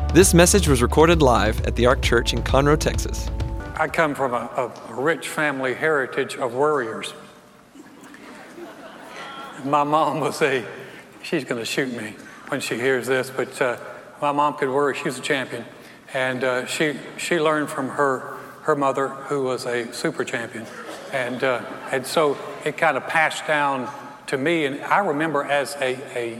This message was recorded live at the Ark Church in Conroe, Texas. I come from a rich family heritage of worriers. My mom was she's going to shoot me when she hears this, but my mom could worry. She was a champion. And she learned from her mother, who was a super champion. And so it kind of passed down to me. And I remember as a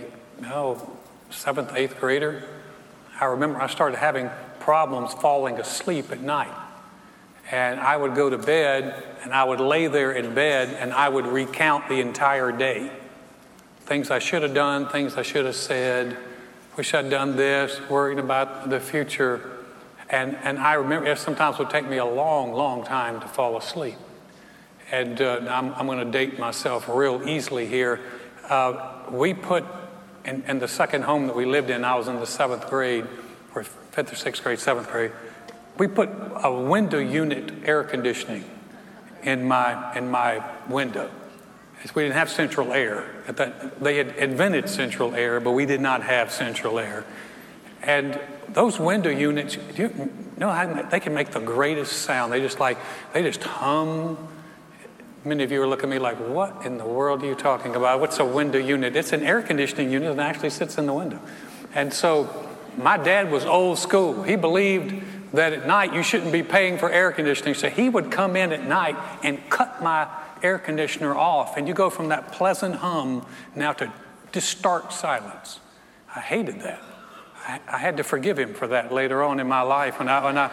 7th, 8th grader, I remember I started having problems falling asleep at night. And I would go to bed, and I would lay there in bed, and I would recount the entire day. Things I should have done, things I should have said, wish I'd done this, worrying about the future. And I remember it sometimes would take me a long, long time to fall asleep. And I'm going to date myself real easily here. We put, in the second home that we lived in, I was in the 7th grade, or 5th or 6th grade, 7th grade. We put a window unit air conditioning in my window. We didn't have central air. They had invented central air, but we did not have central air. And those window units, you know how they can make the greatest sound. They just hum. Many of you are looking at me like, what in the world are you talking about? What's a window unit? It's an air conditioning unit that actually sits in the window. And so my dad was old school. He believed that at night you shouldn't be paying for air conditioning. So he would come in at night and cut my air conditioner off. And you go from that pleasant hum now to just stark silence. I hated that. I had to forgive him for that later on in my life. But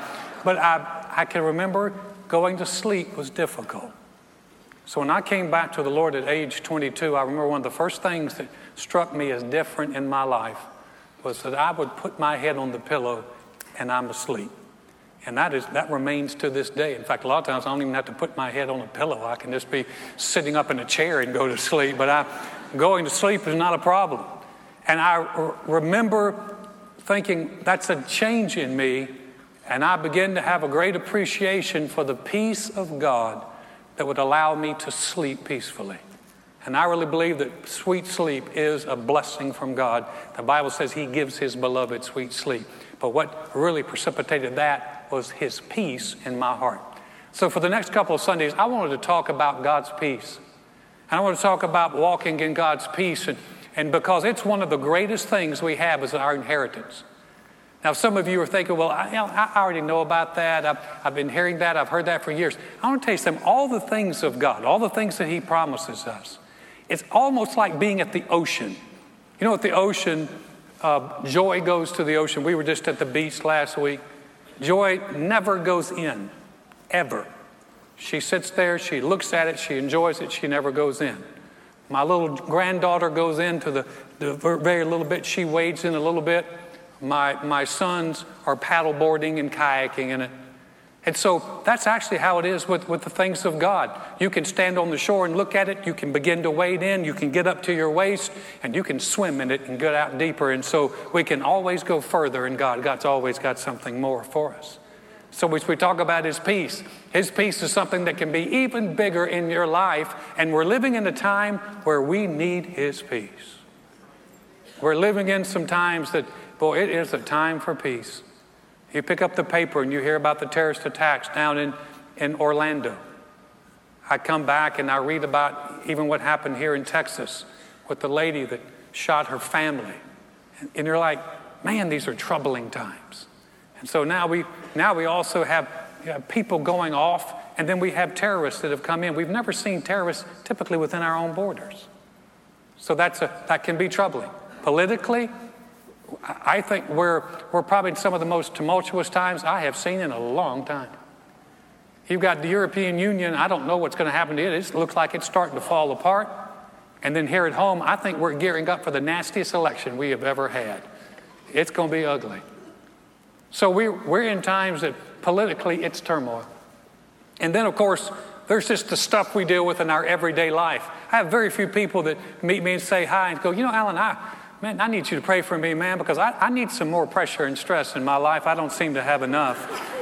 I can remember going to sleep was difficult. So when I came back to the Lord at age 22, I remember one of the first things that struck me as different in my life was that I would put my head on the pillow and I'm asleep. And that remains to this day. In fact, a lot of times I don't even have to put my head on a pillow. I can just be sitting up in a chair and go to sleep. But going to sleep is not a problem. And I remember thinking that's a change in me. And I began to have a great appreciation for the peace of God that would allow me to sleep peacefully. And I really believe that sweet sleep is a blessing from God. The Bible says he gives his beloved sweet sleep. But what really precipitated that was his peace in my heart. So for the next couple of Sundays, I wanted to talk about God's peace. And I want to talk about walking in God's peace. And because it's one of the greatest things we have is our inheritance. Now, some of you are thinking, well, I already know about that. I've been hearing that. I've heard that for years. I want to tell you something. All the things of God, all the things that he promises us, it's almost like being at the ocean. You know, at the ocean, Joy goes to the ocean. We were just at the beach last week. Joy never goes in, ever. She sits there, she looks at it, she enjoys it, she never goes in. My little granddaughter goes into the very little bit. She wades in a little bit. My sons are paddleboarding and kayaking in it. And so that's actually how it is with the things of God. You can stand on the shore and look at it. You can begin to wade in. You can get up to your waist, and you can swim in it and get out deeper. And so we can always go further in God. God's always got something more for us. So as we talk about his peace is something that can be even bigger in your life. And we're living in a time where we need his peace. We're living in some times that, boy, it is a time for peace. You pick up the paper and you hear about the terrorist attacks down in Orlando. I come back and I read about even what happened here in Texas with the lady that shot her family. And you're like, man, these are troubling times. And so now we also have people going off, and then we have terrorists that have come in. We've never seen terrorists typically within our own borders. So that can be troubling. Politically, I think we're probably in some of the most tumultuous times I have seen in a long time. You've got the European Union. I don't know what's going to happen to it. It looks like it's starting to fall apart. And then here at home, I think we're gearing up for the nastiest election we have ever had. It's going to be ugly. So we're in times that politically it's turmoil. And then, of course, there's just the stuff we deal with in our everyday life. I have very few people that meet me and say hi and go, you know, Alan, I need you to pray for me, man, because I need some more pressure and stress in my life. I don't seem to have enough.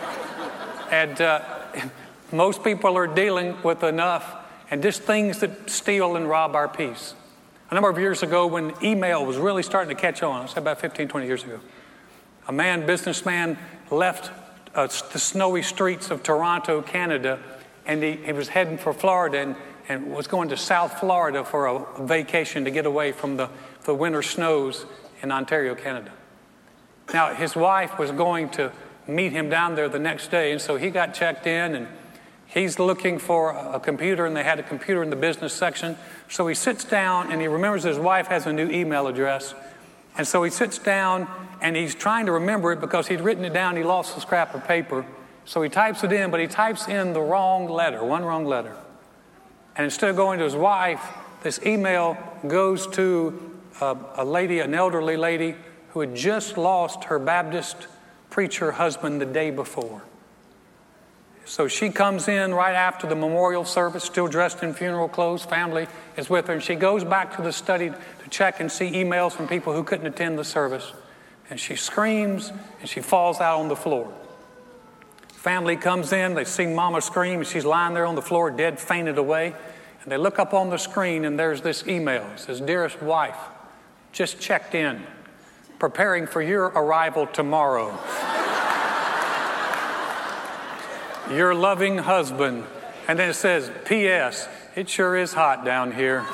And most people are dealing with enough and just things that steal and rob our peace. A number of years ago when email was really starting to catch on, I said about 15, 20 years ago, businessman, left the snowy streets of Toronto, Canada, and he was heading for Florida and was going to South Florida for a vacation to get away from the winter snows in Ontario, Canada. Now, his wife was going to meet him down there the next day, and so he got checked in, and he's looking for a computer, and they had a computer in the business section. So he sits down, and he remembers his wife has a new email address. And so he sits down, and he's trying to remember it because he'd written it down. He lost a scrap of paper. So he types it in, but he types in the wrong letter, one wrong letter. And instead of going to his wife, this email goes to a lady, an elderly lady, who had just lost her Baptist preacher husband the day before. So she comes in right after the memorial service, still dressed in funeral clothes. Family is with her, and she goes back to the study to check and see emails from people who couldn't attend the service. And she screams, and she falls out on the floor. Family comes in, they see Mama scream, and she's lying there on the floor, dead, fainted away. And they look up on the screen, and there's this email. It says, "Dearest wife, just checked in, preparing for your arrival tomorrow. Your loving husband." And then it says, "P.S. It sure is hot down here."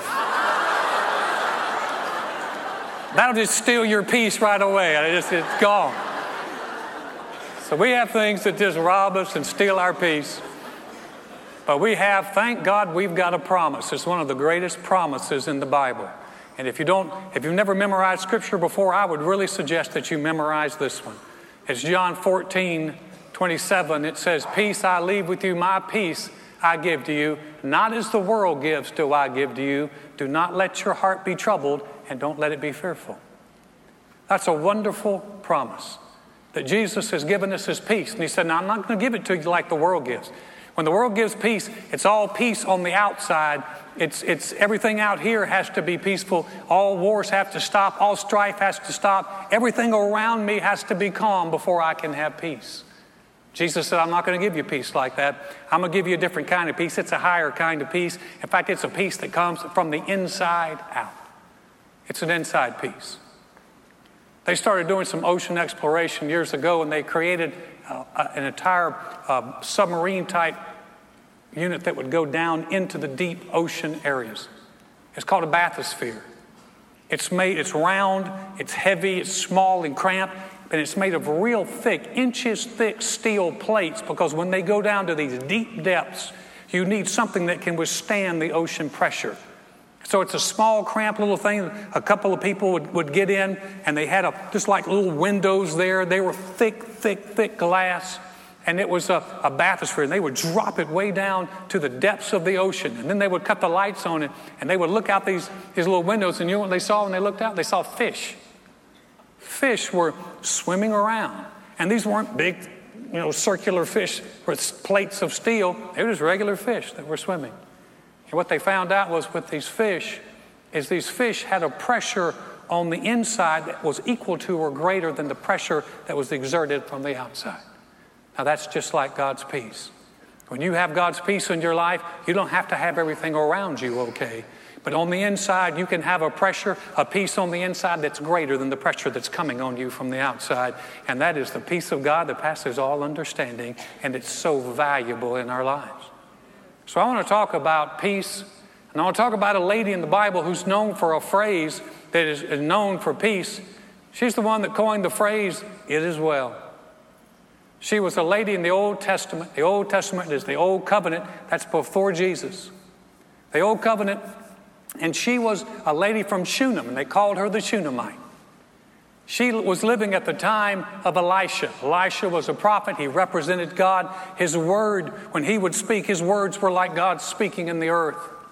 That'll just steal your peace right away. It's gone. So we have things that just rob us and steal our peace. But thank God, we've got a promise. It's one of the greatest promises in the Bible. And if you've never memorized Scripture before, I would really suggest that you memorize this one. It's John 14:27. It says, "Peace I leave with you, my peace I give to you. Not as the world gives do I give to you. Do not let your heart be troubled, and don't let it be fearful." That's a wonderful promise, that Jesus has given us his peace. And he said, "Now, I'm not going to give it to you like the world gives." When the world gives peace, it's all peace on the outside. It's everything out here has to be peaceful. All wars have to stop. All strife has to stop. Everything around me has to be calm before I can have peace. Jesus said, "I'm not going to give you peace like that. I'm going to give you a different kind of peace. It's a higher kind of peace. In fact, it's a peace that comes from the inside out. It's an inside peace." They started doing some ocean exploration years ago, and they created an entire submarine-type unit that would go down into the deep ocean areas. It's called a bathysphere. It's round, it's heavy, it's small and cramped, and it's made of real thick, inches thick steel plates, because when they go down to these deep depths, you need something that can withstand the ocean pressure. So it's a small, cramped little thing. A couple of people would get in, and they had just like little windows there. They were thick glass, and it was a bathysphere, and they would drop it way down to the depths of the ocean. And then they would cut the lights on it, and they would look out these little windows, and you know what they saw when they looked out? They saw fish. Fish were swimming around, and these weren't big, circular fish with plates of steel. They were just regular fish that were swimming. And what they found out was with these fish had a pressure on the inside that was equal to or greater than the pressure that was exerted from the outside. Now that's just like God's peace. When you have God's peace in your life, you don't have to have everything around you okay. But on the inside, you can have a peace on the inside that's greater than the pressure that's coming on you from the outside. And that is the peace of God that passes all understanding, and it's so valuable in our lives. So I want to talk about peace, and I want to talk about a lady in the Bible who's known for a phrase that is known for peace. She's the one that coined the phrase, "It is well." She was a lady in the Old Testament. The Old Testament is the Old Covenant. That's before Jesus. The Old Covenant, and she was a lady from Shunem, and they called her the Shunammite. She was living at the time of Elisha. Elisha was a prophet. He represented God. His word, when he would speak, his words were like God speaking in the earth.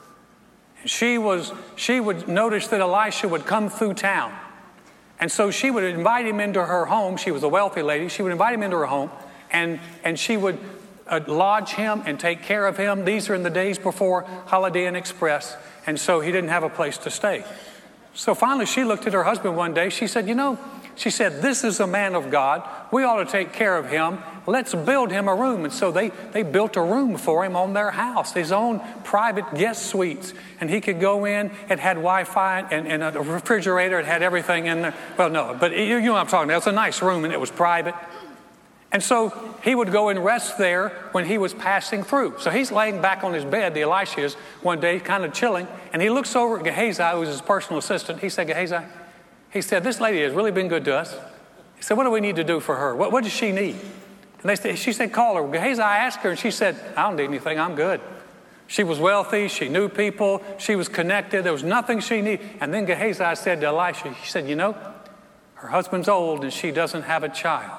And she would notice that Elisha would come through town. And so she would invite him into her home. She was a wealthy lady. She would invite him into her home, and she would lodge him and take care of him. These are in the days before Holiday Inn Express, and so he didn't have a place to stay. So finally she looked at her husband one day. She said, She said, this is a man of God. We ought to take care of him. Let's build him a room. And so they built a room for him on their house, his own private guest suites. And he could go in. It had Wi-Fi and a refrigerator. It had everything in there. Well, no, but you know what I'm talking about. It's a nice room, and it was private. And so he would go and rest there when he was passing through. So he's laying back on his bed, the Elisha is, one day, kind of chilling. And he looks over at Gehazi, who was his personal assistant. He said, Gehazi, he said, this lady has really been good to us. He said, what do we need to do for her? What does she need? And she said, call her. Gehazi asked her, and she said, I don't need anything. I'm good. She was wealthy. She knew people. She was connected. There was nothing she needed. And then Gehazi said to Elisha, he said, you know, her husband's old and she doesn't have a child.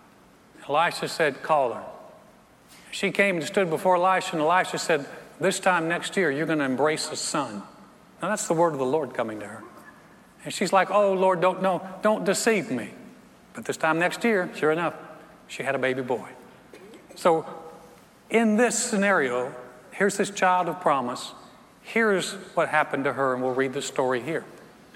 Elisha said, call her. She came and stood before Elisha, and Elisha said, this time next year, you're going to embrace a son. Now, that's the word of the Lord coming to her. And she's like, oh, Lord, don't deceive me. But this time next year, sure enough, she had a baby boy. So in this scenario, here's this child of promise. Here's what happened to her, and we'll read the story here.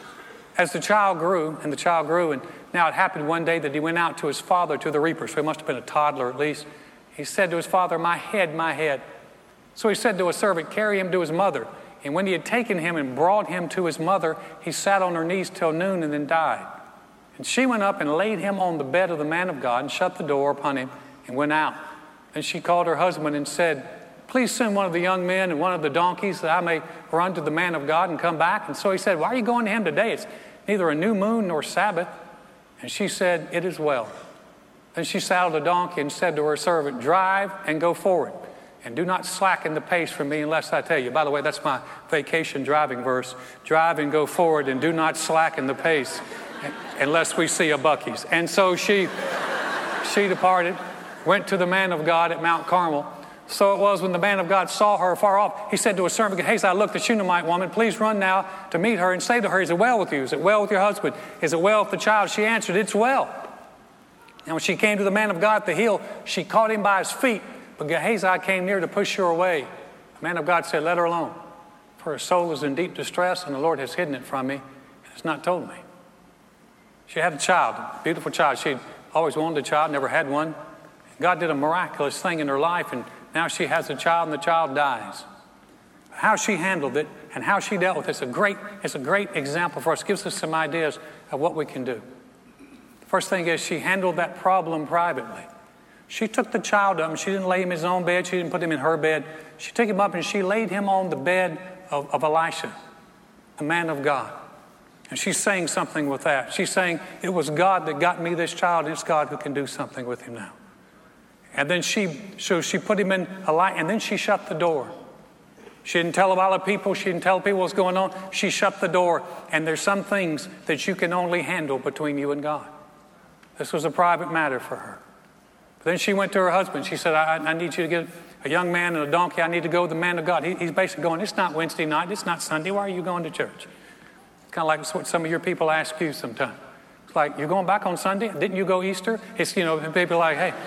As the child grew, and now it happened one day that he went out to his father, to the reaper. So he must have been a toddler at least. He said to his father, my head, my head. So he said to a servant, carry him to his mother. And when he had taken him and brought him to his mother, he sat on her knees till noon and then died. And she went up and laid him on the bed of the man of God and shut the door upon him and went out. Then she called her husband and said, please send one of the young men and one of the donkeys that I may run to the man of God and come back. And so he said, why are you going to him today? It's neither a new moon nor Sabbath. And she said, it is well. Then she saddled a donkey and said to her servant, drive and go forward. And do not slacken the pace for me unless I tell you. By the way, that's my vacation driving verse. Drive and go forward and do not slacken the pace unless we see a Buc-ee's. And so she departed, went to the man of God at Mount Carmel. So it was when the man of God saw her far off, he said to his servant, Gehazi, look, the Shunammite woman, please run now to meet her and say to her, is it well with you? Is it well with your husband? Is it well with the child? She answered, it's well. And when she came to the man of God at the hill, she caught him by his feet, but Gehazi came near to push her away. The man of God said, let her alone, for her soul is in deep distress, and the Lord has hidden it from me and has not told me. She had a child, a beautiful child. She'd always wanted a child, never had one. God did a miraculous thing in her life, and now she has a child, and the child dies. How she handled it and how she dealt with it is a great example for us. It gives us some ideas of what we can do. The first thing is she handled that problem privately. She took the child up, and she didn't lay him in his own bed. She didn't put him in her bed. She took him up, and she laid him on the bed of Elisha, the man of God. And she's saying something with that. She's saying, it was God that got me this child, and it's God who can do something with him now. And then she put him in a light, and then she shut the door. She didn't tell a lot of people. She didn't tell people what's going on. She shut the door. And there's some things that you can only handle between you and God. This was a private matter for her. But then she went to her husband. She said, I need you to get a young man and a donkey. I need to go with the man of God. He's basically going, it's not Wednesday night. It's not Sunday. Why are you going to church? It's kind of like what some of your people ask you sometimes. It's like, you're going back on Sunday? Didn't you go Easter? It's, people like, hey.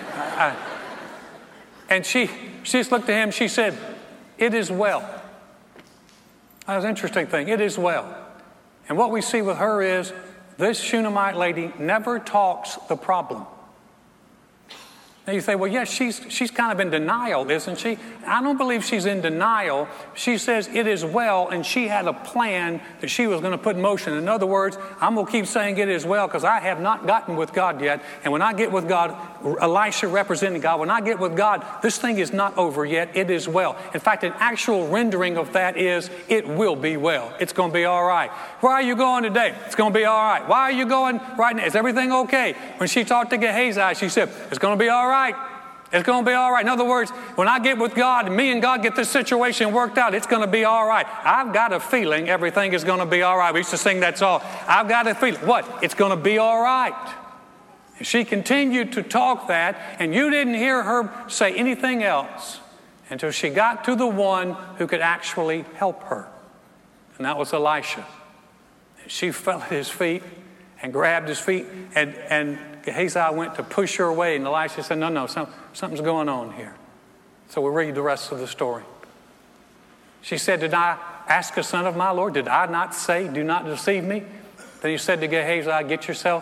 And she just looked at him. She said, it is well. That was an interesting thing. It is well. And what we see with her is this Shunammite lady never talks the problem. Now you say, well, yes, she's kind of in denial, isn't she? I don't believe she's in denial. She says it is well, and she had a plan that she was going to put in motion. In other words, I'm going to keep saying it is well because I have not gotten with God yet. And when I get with God, Elisha representing God, when I get with God, this thing is not over yet. It is well. In fact, an actual rendering of that is it will be well. It's going to be all right. Where are you going today? It's going to be all right. Why are you going right now? Is everything okay? When she talked to Gehazi, she said, it's going to be all right. It's going to be all right. In other words, when I get with God and me and God get this situation worked out, it's going to be all right. I've got a feeling everything is going to be all right. We used to sing that song. I've got a feeling. What? It's going to be all right. And she continued to talk that, and you didn't hear her say anything else until she got to the one who could actually help her. And that was Elisha. And she fell at his feet and grabbed his feet, and Gehazi went to push her away, and Elisha said, no, something's going on here. So we'll read the rest of the story. She said, did I ask a son of my Lord? Did I not say, do not deceive me? Then he said to Gehazi, get yourself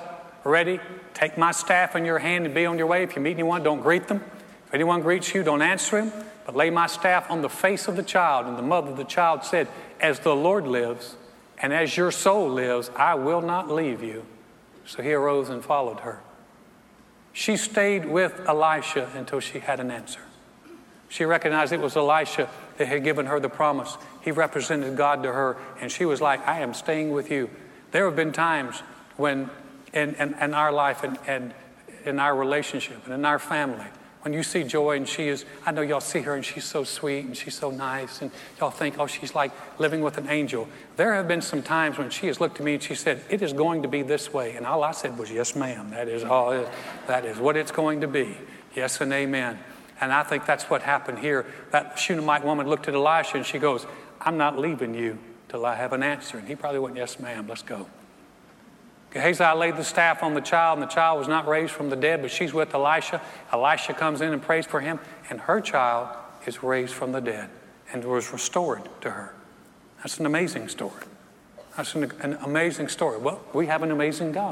ready? Take my staff in your hand and be on your way. If you meet anyone, don't greet them. If anyone greets you, don't answer him, but lay my staff on the face of the child. And the mother of the child said, as the Lord lives, and as your soul lives, I will not leave you. So he arose and followed her. She stayed with Elisha until she had an answer. She recognized it was Elisha that had given her the promise. He represented God to her, and she was like, I am staying with you. There have been times when in our life and in our relationship and in our family, when you see Joy and she is, I know y'all see her and she's so sweet and she's so nice and y'all think, oh, she's like living with an angel. There have been some times when she has looked at me and she said, it is going to be this way. And all I said was, yes, ma'am. That is what it's going to be. Yes and amen. And I think that's what happened here. That Shunammite woman looked at Elisha and she goes, I'm not leaving you till I have an answer. And he probably went, yes, ma'am, let's go. Gehazi laid the staff on the child, and the child was not raised from the dead, but she's with Elisha. Elisha comes in and prays for him, and her child is raised from the dead and was restored to her. That's an amazing story. That's an amazing story. Well, we have an amazing God.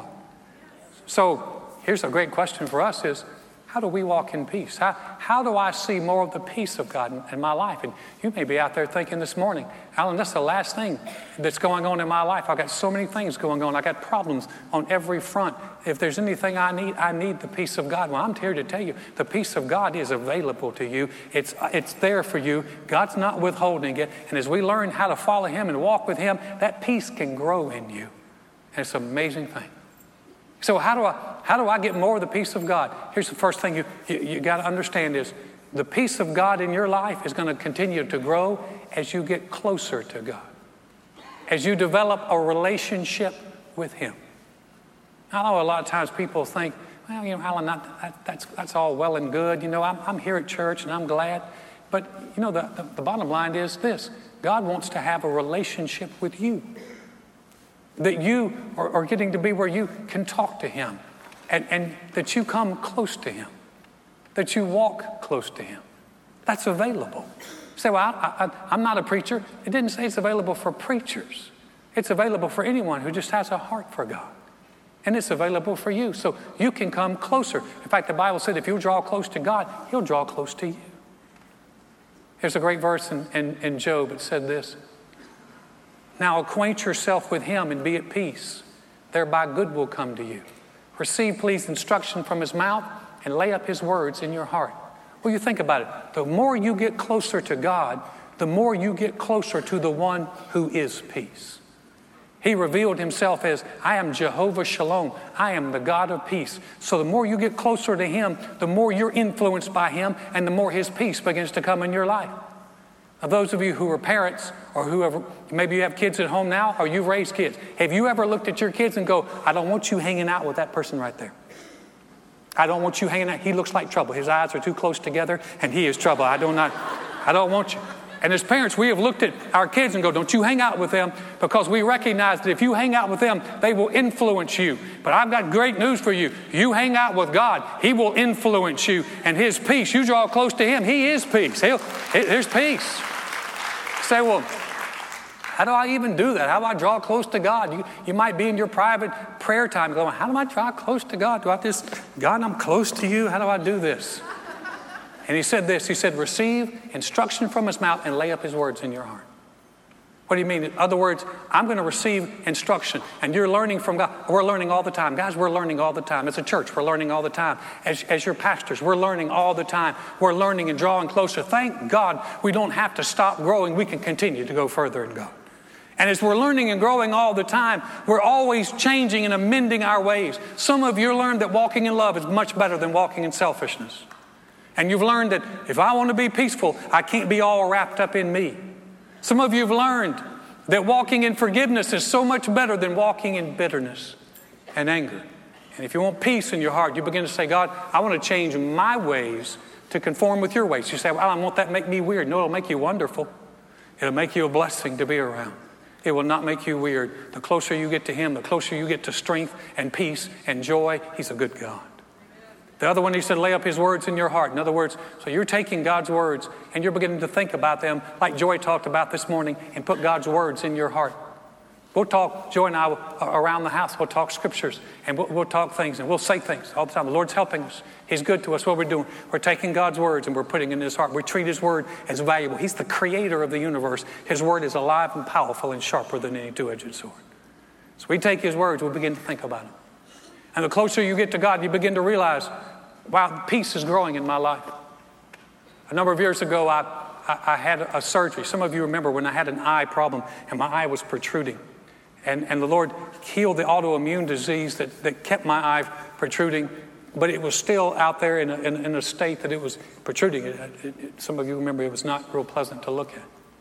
So here's a great question for us is, how do we walk in peace? How do I see more of the peace of God in my life? And you may be out there thinking this morning, Alan, that's the last thing that's going on in my life. I've got so many things going on. I got problems on every front. If there's anything I need the peace of God. Well, I'm here to tell you, the peace of God is available to you. It's there for you. God's not withholding it. And as we learn how to follow him and walk with him, that peace can grow in you. And it's an amazing thing. So how do I get more of the peace of God? Here's the first thing you got to understand is the peace of God in your life is going to continue to grow as you get closer to God, as you develop a relationship with him. I know a lot of times people think, well, Alan, that's all well and good. I'm here at church and I'm glad. But, the bottom line is this. God wants to have a relationship with you. That you are getting to be where you can talk to him and that you come close to him, that you walk close to him. That's available. You say, well, I'm not a preacher. It didn't say it's available for preachers. It's available for anyone who just has a heart for God. And it's available for you. So you can come closer. In fact, the Bible said if you draw close to God, he'll draw close to you. There's a great verse in Job. It said this. Now acquaint yourself with him and be at peace. Thereby good will come to you. Receive, please, instruction from his mouth and lay up his words in your heart. Well, you think about it. The more you get closer to God, the more you get closer to the one who is peace. He revealed himself as, I am Jehovah Shalom. I am the God of peace. So the more you get closer to him, the more you're influenced by him and the more his peace begins to come in your life. Now, those of you who are parents or whoever, maybe you have kids at home now or you've raised kids. Have you ever looked at your kids and go, I don't want you hanging out with that person right there. I don't want you hanging out. He looks like trouble. His eyes are too close together and he is trouble. I don't want you. And as parents, we have looked at our kids and go, don't you hang out with them, because we recognize that if you hang out with them, they will influence you. But I've got great news for you. You hang out with God, he will influence you. And his peace, you draw close to him, he is peace. There's peace. You say, well, how do I even do that? How do I draw close to God? You might be in your private prayer time going, how do I draw close to God? God, I'm close to you. How do I do this? And he said this, he said, receive instruction from his mouth and lay up his words in your heart. What do you mean? In other words, I'm going to receive instruction. And you're learning from God. We're learning all the time. Guys, we're learning all the time. As a church, we're learning all the time. As your pastors, we're learning all the time. We're learning and drawing closer. Thank God we don't have to stop growing. We can continue to go further in God. And as we're learning and growing all the time, we're always changing and amending our ways. Some of you learned that walking in love is much better than walking in selfishness. And you've learned that if I want to be peaceful, I can't be all wrapped up in me. Some of you have learned that walking in forgiveness is so much better than walking in bitterness and anger. And if you want peace in your heart, you begin to say, God, I want to change my ways to conform with your ways. You say, well, I won't that make me weird. No, it'll make you wonderful. It'll make you a blessing to be around. It will not make you weird. The closer you get to him, the closer you get to strength and peace and joy. He's a good God. The other one, he said, lay up his words in your heart. In other words, so you're taking God's words and you're beginning to think about them like Joy talked about this morning and put God's words in your heart. We'll talk, Joy and I, around the house. We'll talk scriptures, and we'll talk things, and we'll say things all the time. The Lord's helping us. He's good to us. What we're doing, we're taking God's words and we're putting it in his heart. We treat his word as valuable. He's the creator of the universe. His word is alive and powerful and sharper than any two-edged sword. So we take his words, we begin to think about them. And the closer you get to God, you begin to realize, wow, peace is growing in my life. A number of years ago, I had a surgery. Some of you remember when I had an eye problem and my eye was protruding. And the Lord healed the autoimmune disease that kept my eye protruding, but it was still out there in a state that it was protruding. Some of you remember it was not real pleasant to look at.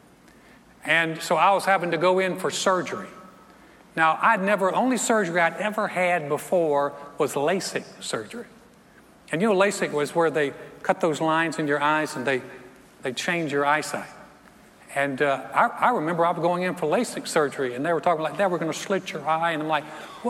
And so I was having to go in for surgery. Now, only surgery I'd ever had before was LASIK surgery. And you know, LASIK was where they cut those lines in your eyes and they change your eyesight. And I remember I was going in for LASIK surgery, and they were talking like that, we're going to slit your eye. And I'm like,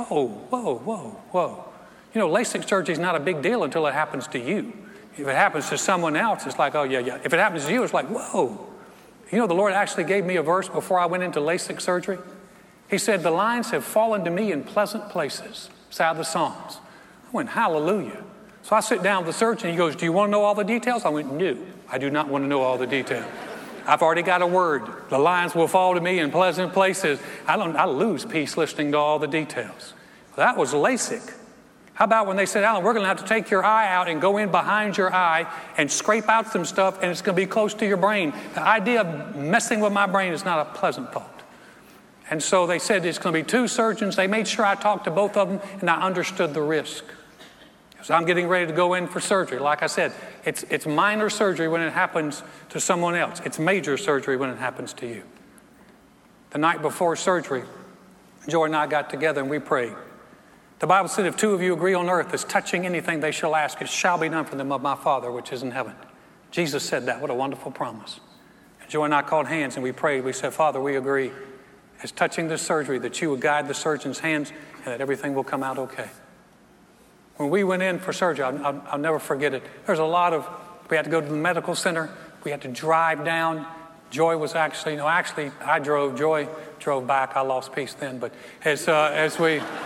whoa. You know, LASIK surgery is not a big deal until it happens to you. If it happens to someone else, it's like, oh, yeah. If it happens to you, it's like, whoa. You know, the Lord actually gave me a verse before I went into LASIK surgery. He said, the lines have fallen to me in pleasant places. It's out of the Psalms. I went, hallelujah. So I sit down with the surgeon. He goes, do you want to know all the details? I went, no, I do not want to know all the details. I've already got a word. The lines will fall to me in pleasant places. I lose peace listening to all the details. That was LASIK. How about when they said, Alan, we're going to have to take your eye out and go in behind your eye and scrape out some stuff, and it's going to be close to your brain. The idea of messing with my brain is not a pleasant thought. And so they said it's going to be 2 surgeons. They made sure I talked to both of them, and I understood the risk. So I'm getting ready to go in for surgery. Like I said, it's minor surgery when it happens to someone else. It's major surgery when it happens to you. The night before surgery, Joy and I got together and we prayed. The Bible said, if 2 of you agree on earth as touching anything they shall ask, it shall be done for them of my Father which is in heaven. Jesus said that. What a wonderful promise. And Joy and I called hands and we prayed. We said, Father, we agree as touching this surgery that you would guide the surgeon's hands and that everything will come out okay. When we went in for surgery, I'll never forget it. There's we had to go to the medical center. We had to drive down. Joy was actually I drove. Joy drove back. I lost peace then. But as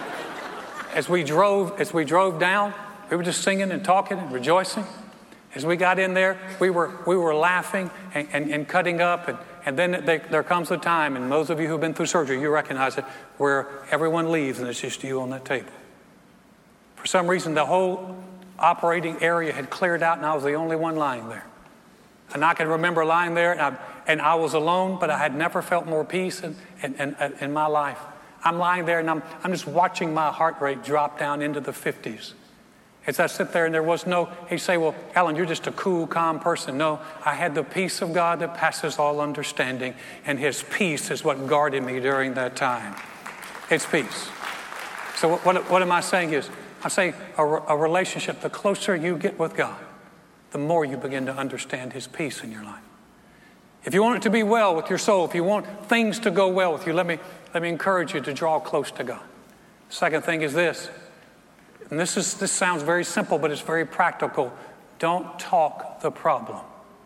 we drove down, we were just singing and talking and rejoicing. As we got in there, we were laughing and cutting up. And then there comes a time, and those of you who've been through surgery, you recognize it, where everyone leaves and it's just you on that table. For some reason, the whole operating area had cleared out, and I was the only one lying there. And I can remember lying there, and I was alone, but I had never felt more peace in my life. I'm lying there, and I'm just watching my heart rate drop down into the 50s. As I sit there, and there was no, he'd say, well, Alan, you're just a cool, calm person. No, I had the peace of God that passes all understanding, and his peace is what guarded me during that time. It's peace. So what am I saying is, I say a relationship, the closer you get with God, the more you begin to understand his peace in your life. If you want it to be well with your soul, if you want things to go well with you, let me encourage you to draw close to God. The second thing is this, and this sounds very simple, but it's very practical. Don't talk the problem.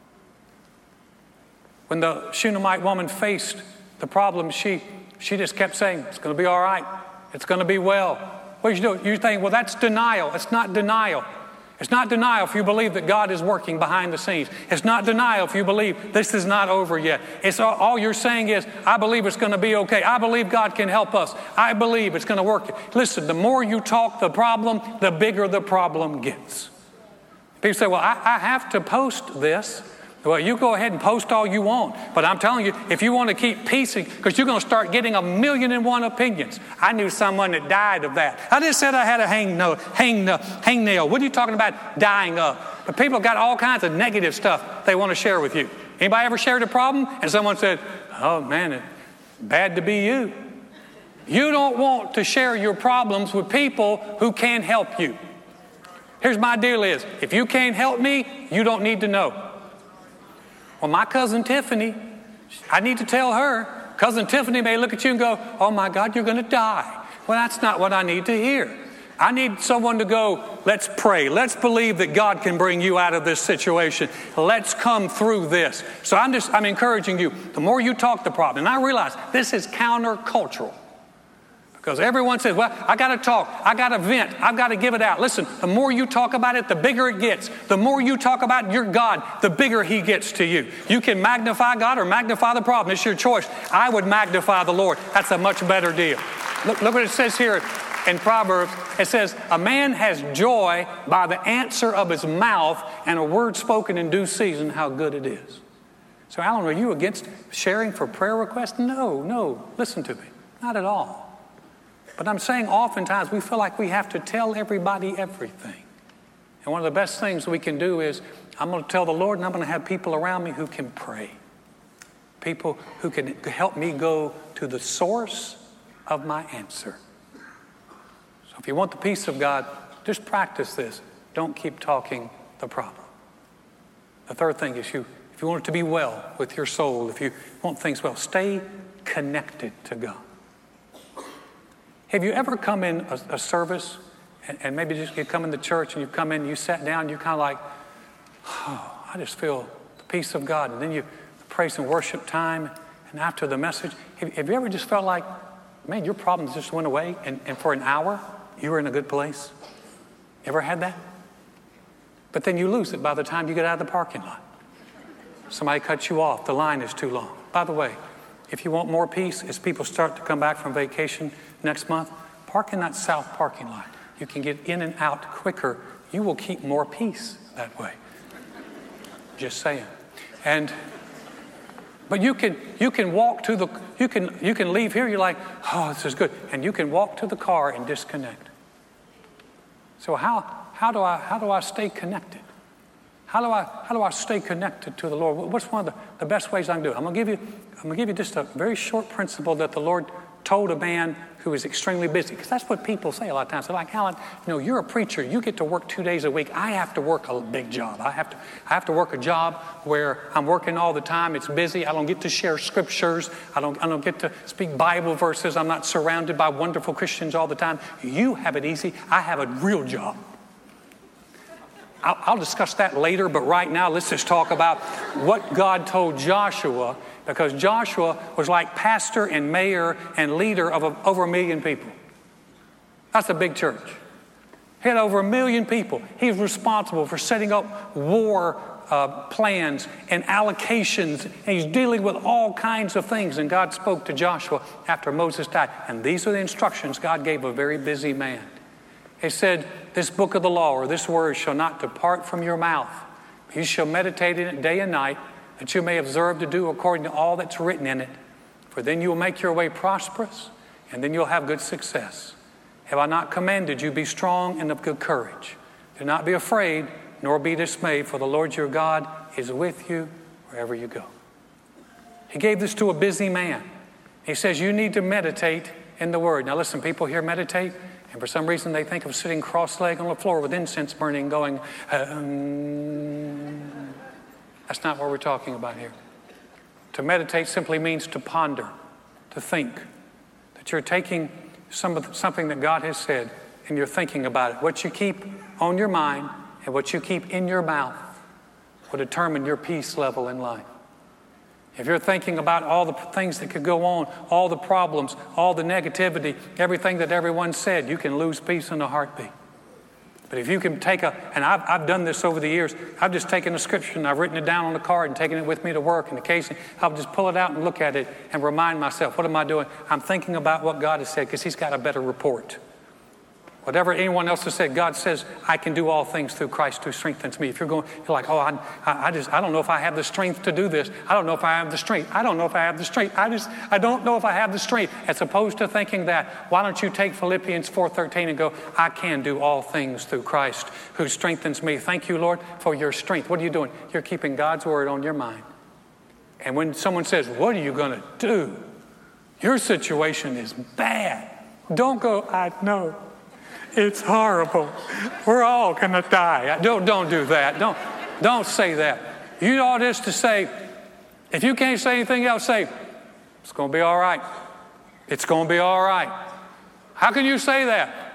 When the Shunammite woman faced the problem, she just kept saying, it's going to be all right. It's going to be well. What did you do? You think, well, that's denial. It's not denial. It's not denial if you believe that God is working behind the scenes. It's not denial if you believe this is not over yet. It's all you're saying is, I believe it's going to be okay. I believe God can help us. I believe it's going to work. Listen, the more you talk the problem, the bigger the problem gets. People say, well, I have to post this. Well, you go ahead and post all you want. But I'm telling you, if you want to keep peace, because you're going to start getting 1,000,001 opinions. I knew someone that died of that. I just said I had a hangnail. What are you talking about dying of? But people got all kinds of negative stuff they want to share with you. Anybody ever shared a problem? And someone said, oh, man, it's bad to be you. You don't want to share your problems with people who can't help you. Here's my deal is, if you can't help me, you don't need to know. Well, my cousin Tiffany, I need to tell her. Cousin Tiffany may look at you and go, oh my God, you're going to die. Well, that's not what I need to hear. I need someone to go, let's pray. Let's believe that God can bring you out of this situation. Let's come through this. So I'm encouraging you, the more you talk the problem, and I realize this is countercultural. Because everyone says, well, I got to talk. I got to vent. I've got to give it out. Listen, the more you talk about it, the bigger it gets. The more you talk about your God, the bigger He gets to you. You can magnify God or magnify the problem. It's your choice. I would magnify the Lord. That's a much better deal. Look what it says here in Proverbs. It says, a man has joy by the answer of his mouth, and a word spoken in due season, how good it is. So, Alan, are you against sharing for prayer requests? No. Listen to me. Not at all. But I'm saying oftentimes we feel like we have to tell everybody everything. And one of the best things we can do is, I'm going to tell the Lord, and I'm going to have people around me who can pray. People who can help me go to the source of my answer. So if you want the peace of God, just practice this. Don't keep talking the problem. The third thing is, if you want it to be well with your soul, if you want things well, stay connected to God. Have you ever come in a service and maybe just you come in the church and you come in, you sat down, you're kind of like, oh, I just feel the peace of God. And then you praise and worship time, and after the message, have you ever just felt like, man, your problems just went away, and for an hour you were in a good place? You ever had that? But then you lose it by the time you get out of the parking lot. Somebody cuts you off. The line is too long. By the way, if you want more peace, as people start to come back from vacation next month, park in that south parking lot. You can get in and out quicker. You will keep more peace that way. Just saying. But you can walk to the you can leave here. You're like, oh, this is good, and you can walk to the car and disconnect. So how do I stay connected? How do I stay connected to the Lord? What's one of the best ways I can do it? I'm going to give you just a very short principle that the Lord told a man who was extremely busy. Because that's what people say a lot of times. They're like, Alan, you're a preacher. You get to work 2 days a week. I have to work a big job. I have to work a job where I'm working all the time. It's busy. I don't get to share scriptures. I don't get to speak Bible verses. I'm not surrounded by wonderful Christians all the time. You have it easy. I have a real job. I'll discuss that later, but right now let's just talk about what God told Joshua, because Joshua was like pastor and mayor and leader of over 1 million people. That's a big church. He had over 1 million people. He was responsible for setting up war plans and allocations, and he's dealing with all kinds of things. And God spoke to Joshua after Moses died. And these are the instructions God gave a very busy man. He said, this book of the law, or this word, shall not depart from your mouth. You shall meditate in it day and night, that you may observe to do according to all that's written in it. For then you will make your way prosperous, and then you'll have good success. Have I not commanded you, be strong and of good courage? Do not be afraid, nor be dismayed, for the Lord your God is with you wherever you go. He gave this to a busy man. He says, you need to meditate in the word. Now listen, people here meditate, and for some reason they think of sitting cross-legged on the floor with incense burning, going, That's not what we're talking about here. To meditate simply means to ponder, to think. That you're taking something that God has said and you're thinking about it. What you keep on your mind and what you keep in your mouth will determine your peace level in life. If you're thinking about all the things that could go on, all the problems, all the negativity, everything that everyone said, you can lose peace in a heartbeat. But if you can and I've done this over the years, I've just taken a scripture and I've written it down on a card and taken it with me to work, and occasionally I'll just pull it out and look at it and remind myself, what am I doing? I'm thinking about what God has said, because He's got a better report. Whatever anyone else has said, God says, I can do all things through Christ who strengthens me. If you're like, oh, I don't know if I have the strength to do this. I don't know if I have the strength. I don't know if I have the strength. I don't know if I have the strength. As opposed to thinking that, why don't you take Philippians 4:13 and go, I can do all things through Christ who strengthens me. Thank you, Lord, for your strength. What are you doing? You're keeping God's word on your mind. And when someone says, what are you going to do? Your situation is bad. Don't go, I know. It's horrible. We're all going to die. Don't do that. Don't say that. You ought just to say, if you can't say anything else, say, it's going to be all right. It's going to be all right. How can you say that?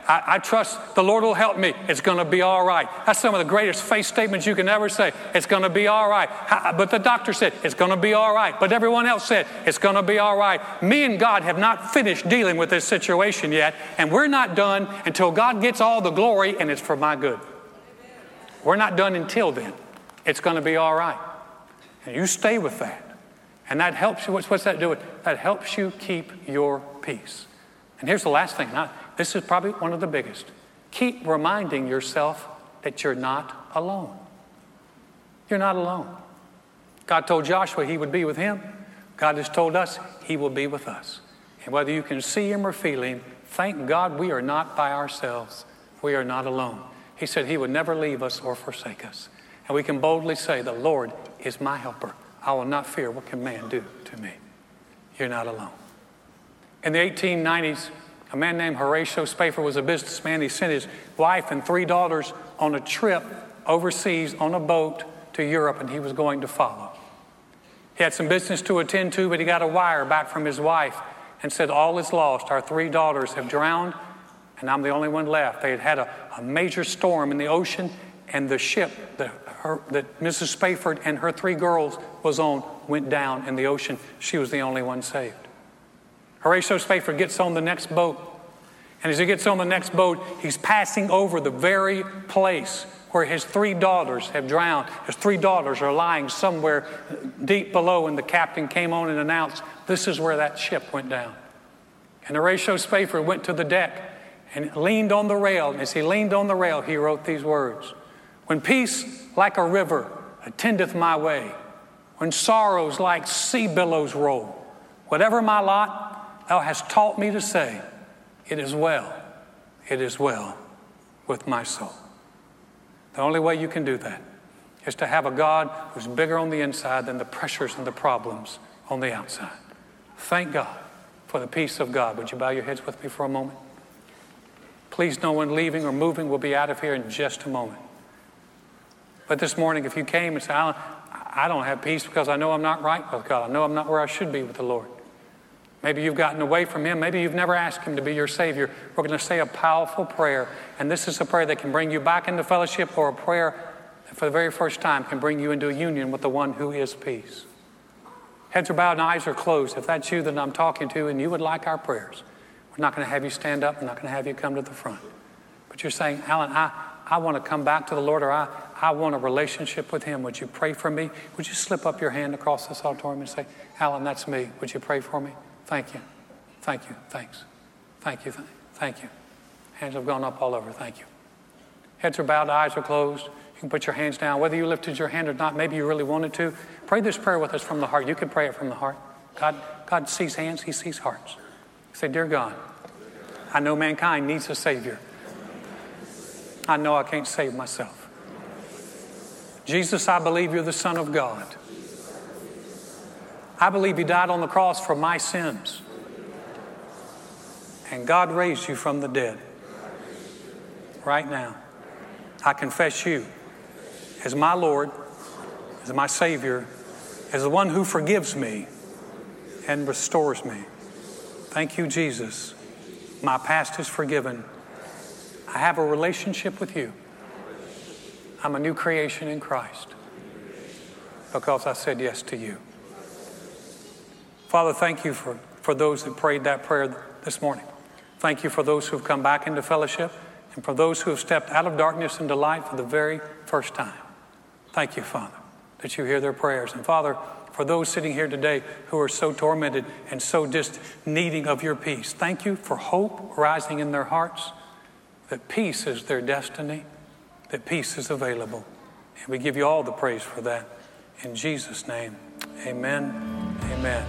I trust the Lord will help me. It's going to be all right. That's some of the greatest faith statements you can ever say. It's going to be all right. But the doctor said, it's going to be all right. But everyone else said, it's going to be all right. Me and God have not finished dealing with this situation yet, and we're not done until God gets all the glory, and it's for my good. We're not done until then. It's going to be all right. And you stay with that. And that helps you. What's that doing? That helps you keep your peace. And here's the last thing. This is probably one of the biggest. Keep reminding yourself that you're not alone. You're not alone. God told Joshua he would be with him. God has told us he will be with us. And whether you can see him or feel him, thank God we are not by ourselves. We are not alone. He said he would never leave us or forsake us. And we can boldly say, the Lord is my helper. I will not fear what can man do to me. You're not alone. In the 1890s, a man named Horatio Spafford was a businessman. He sent his wife and 3 daughters on a trip overseas on a boat to Europe, and he was going to follow. He had some business to attend to, but he got a wire back from his wife and said, all is lost. Our 3 daughters have drowned, and I'm the only one left. They had a major storm in the ocean, and the ship that Mrs. Spafford and her 3 girls was on went down in the ocean. She was the only one saved. Horatio Spafford gets on the next boat. And as he gets on the next boat, he's passing over the very place where his 3 daughters have drowned. His 3 daughters are lying somewhere deep below, and the captain came on and announced, this is where that ship went down. And Horatio Spafford went to the deck and leaned on the rail. And as he leaned on the rail, he wrote these words. When peace like a river attendeth my way, when sorrows like sea billows roll, whatever my lot, thou hast taught me to say, it is well with my soul. The only way you can do that is to have a God who's bigger on the inside than the pressures and the problems on the outside. Thank God for the peace of God. Would you bow your heads with me for a moment? Please, no one leaving or moving. We'll be out of here in just a moment. But this morning, if you came and said, Alan, I don't have peace because I know I'm not right with God. I know I'm not where I should be with the Lord. Maybe you've gotten away from him. Maybe you've never asked him to be your Savior. We're going to say a powerful prayer. And this is a prayer that can bring you back into fellowship, or a prayer that for the very first time can bring you into a union with the one who is peace. Heads are bowed and eyes are closed. If that's you that I'm talking to and you would like our prayers, we're not going to have you stand up. We're not going to have you come to the front. But you're saying, Alan, I want to come back to the Lord, or I want a relationship with him. Would you pray for me? Would you slip up your hand across this auditorium and say, Alan, that's me. Would you pray for me? Thank you. Thank you. Thanks. Thank you. Thank you. Hands have gone up all over. Thank you. Heads are bowed, eyes are closed. You can put your hands down. Whether you lifted your hand or not, maybe you really wanted to. Pray this prayer with us from the heart. You can pray it from the heart. God sees hands. He sees hearts. Say, dear God, I know mankind needs a Savior. I know I can't save myself. Jesus, I believe you're the Son of God. I believe you died on the cross for my sins. And God raised you from the dead. Right now, I confess you as my Lord, as my Savior, as the one who forgives me and restores me. Thank you, Jesus. My past is forgiven. I have a relationship with you. I'm a new creation in Christ because I said yes to you. Father, thank you for those who prayed that prayer this morning. Thank you for those who have come back into fellowship, and for those who have stepped out of darkness into light for the very first time. Thank you, Father, that you hear their prayers. And Father, for those sitting here today who are so tormented and so just needing of your peace, thank you for hope rising in their hearts, that peace is their destiny, that peace is available. And we give you all the praise for that. In Jesus' name, amen, amen.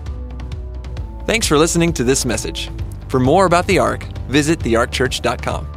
Thanks for listening to this message. For more about the Ark, visit thearkchurch.com.